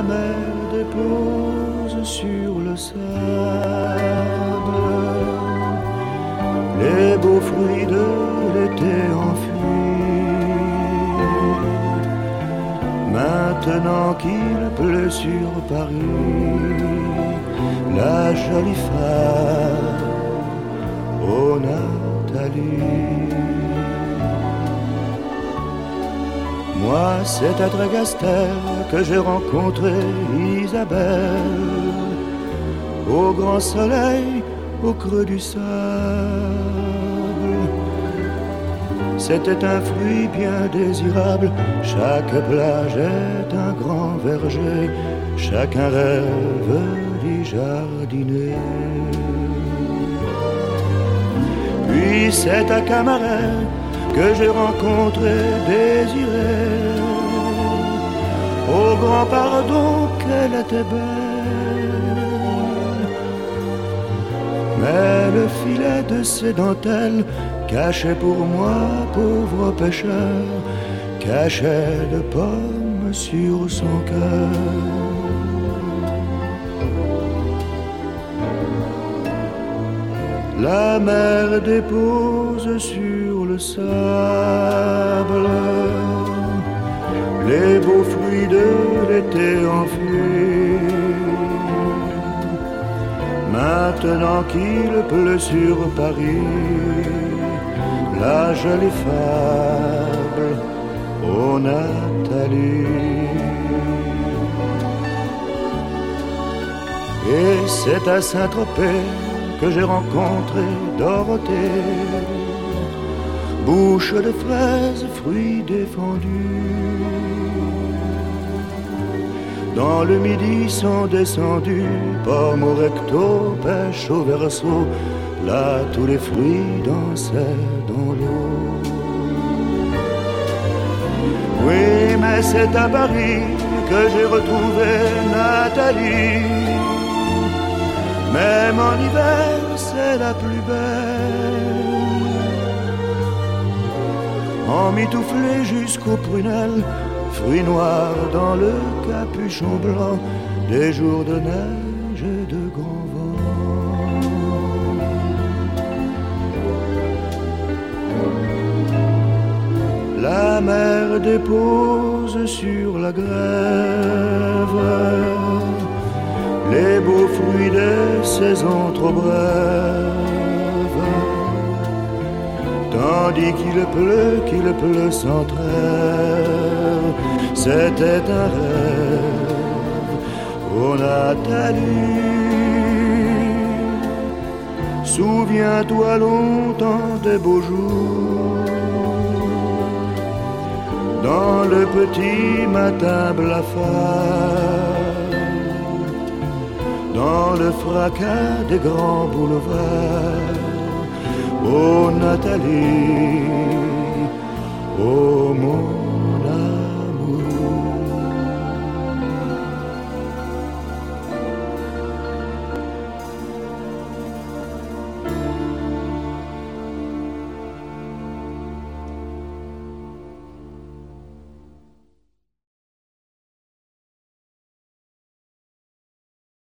mer dépose sur le sable les beaux fruits de l'été enfuis. Maintenant qu'il pleut sur Paris, la jolie femme, oh Nathalie. Moi, c'est à Dragastel que j'ai rencontré Isabelle, au grand soleil, au creux du sable. C'était un fruit bien désirable, chaque plage est un grand verger, chacun rêve d'y jardiner. Puis c'est à Camaret que j'ai rencontré Désirée, au grand pardon qu'elle était belle. Mais le filet de ses dentelles cachait pour moi, pauvre pêcheur, cachait de pommes sur son cœur. La mer dépose sur le sable les beaux fruits de l'été enfuis. Maintenant qu'il pleut sur Paris, la jolie fable, oh Nathalie. Et c'est à Saint-Tropez que j'ai rencontré Dorothée, bouche de fraises, fruits défendus. Dans le midi sont descendus pommes au recto, pêche au verso. Là tous les fruits dansaient dans l'eau. Oui, mais c'est à Paris que j'ai retrouvé Nathalie. Même en hiver, c'est la plus belle. Emmitouflée jusqu'aux prunelles, fruits noirs dans le capuchon blanc, des jours de neige et de grand vent. La mer dépose sur la grève les beaux fruits des saisons trop brèves, tandis qu'il pleut sans trêve. C'était un rêve, oh Nathalie. Souviens-toi longtemps des beaux jours, dans le petit matin blafard, dans le fracas des grands boulevards. Oh Nathalie, oh mon